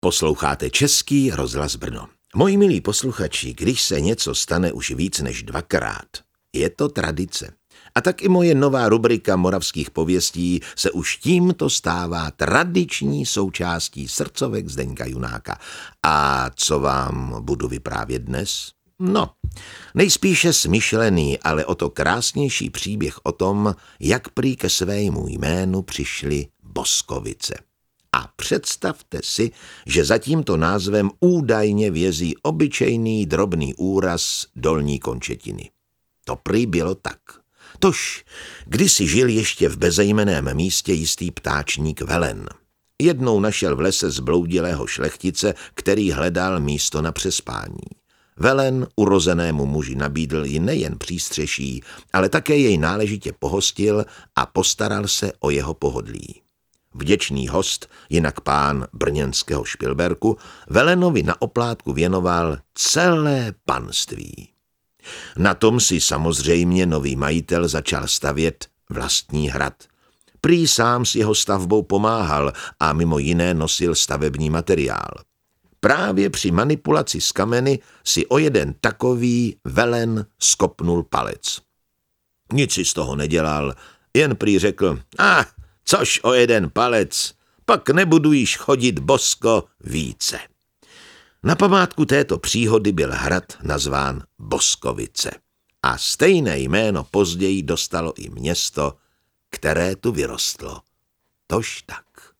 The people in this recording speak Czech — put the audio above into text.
Posloucháte Český rozhlas Brno. Moji milí posluchači, když se něco stane už víc než dvakrát, je to tradice. A tak i moje nová rubrika moravských pověstí se už tímto stává tradiční součástí srdcovek Zdeňka Junáka. A co vám budu vyprávět dnes? No, nejspíše smyšlený, ale o to krásnější příběh o tom, jak prý ke svému jménu přišly Boskovice. A představte si, že za tímto názvem údajně vězí obyčejný drobný úraz dolní končetiny. To prý bylo tak. Tož kdysi žil ještě v bezejmenném místě jistý ptáčník Velen. Jednou našel v lese zbloudilého šlechtice, který hledal místo na přespání. Velen urozenému muži nabídl ji nejen přístřeší, ale také jej náležitě pohostil a postaral se o jeho pohodlí. Vděčný host, jinak pán brněnského Špilberku, Velenovi na oplátku věnoval celé panství. Na tom si samozřejmě nový majitel začal stavět vlastní hrad. Prý sám s jeho stavbou pomáhal a mimo jiné nosil stavební materiál. Právě při manipulaci s kameny si o jeden takový Velen skopnul palec. Nic si z toho nedělal, jen prý řekl, což o jeden palec, pak nebudu již chodit bosko více. Na památku této příhody byl hrad nazván Boskovice a stejné jméno později dostalo i město, které tu vyrostlo. Tož tak.